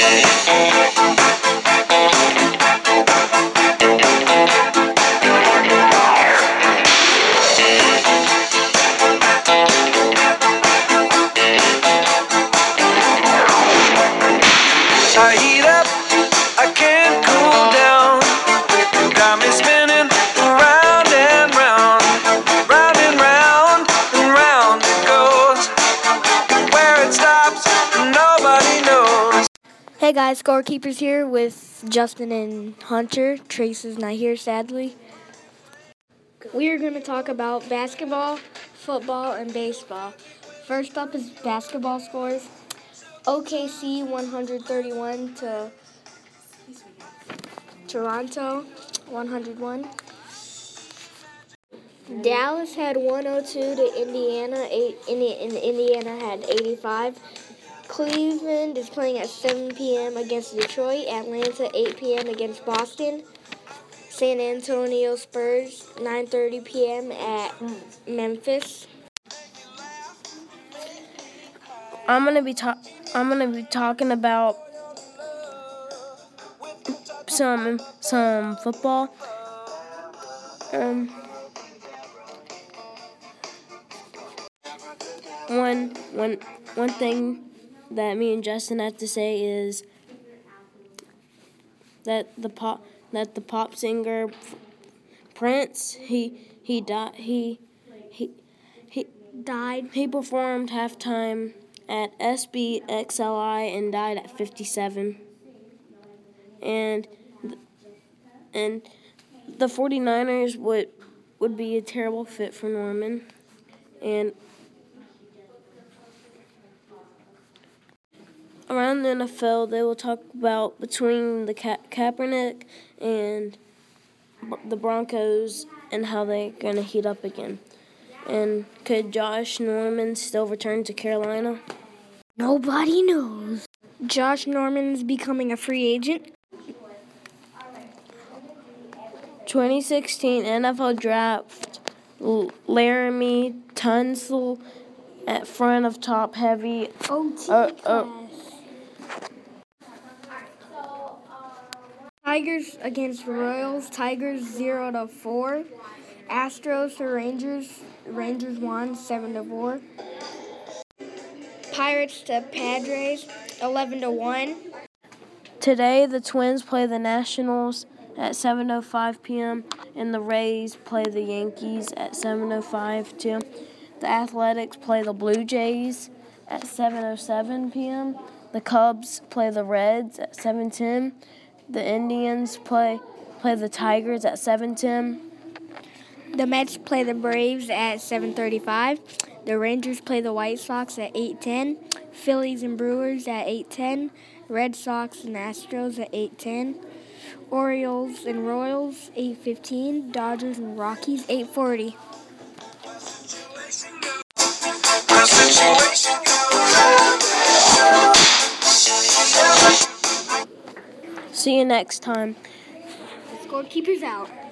I heat up, I can't cool down. Got me spinning round and round, round and round, and round it goes. Where it stops, nobody knows. Hey guys, Scorekeepers here with Justin and Hunter. Trace is not here, sadly. We are going to talk about basketball, football, and baseball. First up is basketball scores. OKC 131 to Toronto 101. Dallas had 102 to Indiana. Indiana had 85. Cleveland is playing at 7 p.m. against Detroit. Atlanta 8 p.m. against Boston. San Antonio Spurs 9:30 p.m. at Memphis. I'm gonna be talking about some football. One thing that me and Justin have to say is that the pop singer Prince he died. He performed halftime at SBXLI and died at 57. And the 49ers would be a terrible fit for Norman. And around the NFL, they will talk about between the Kaepernick and the Broncos and how they're going to heat up again. And could Josh Norman still return to Carolina? Nobody knows. Josh Norman's becoming a free agent. 2016 NFL Draft, Laramie Tunsil at front of top heavy. Tigers against Royals. Tigers 0-4. Astros to Rangers. Rangers won 7-4. Pirates to Padres 11-1. Today the Twins play the Nationals at 7:05 p.m. and the Rays play the Yankees at 7:05 too. The Athletics play the Blue Jays at 7:07 p.m. The Cubs play the Reds at 7:10. The Indians play the Tigers at 7:10. The Mets play the Braves at 7:35. The Rangers play the White Sox at 8:10. Phillies and Brewers at 8:10. Red Sox and Astros at 8:10. Orioles and Royals 8:15. Dodgers and Rockies 8:40. See you next time. Scorekeepers out.